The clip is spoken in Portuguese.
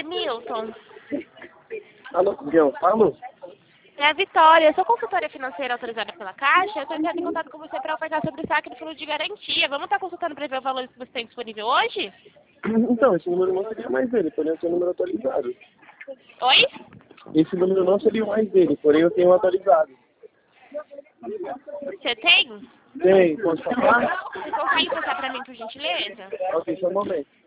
Oi, Milton. Alô, Miguel, fala. É a Vitória, eu sou consultora financeira autorizada pela Caixa. Eu estou entrando em contato com você para ofertar sobre o saque do fundo de garantia. Vamos estar consultando para ver o valor que você tem disponível hoje? Então, esse número não seria mais dele, porém eu tenho o número atualizado. Oi? Esse número não seria mais dele, porém eu tenho um atualizado. Você tem? Tem, posso falar? Você consegue passar para mim, por gentileza? Ok, só um momento.